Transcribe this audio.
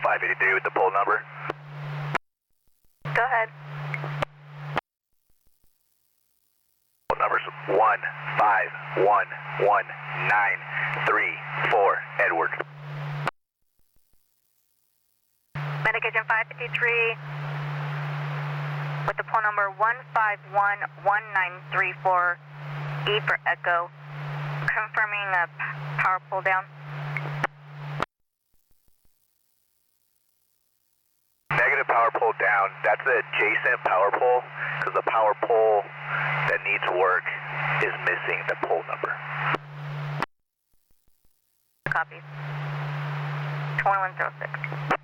583 with the pole number. Go ahead. Pole number's 1511934, Edward. Medication 553 with the pole number 1511934, E for Echo, confirming a power pull down. Negative power pole down. That's the adjacent power pole, because the power pole that needs work is missing the pole number. Copy. 2106.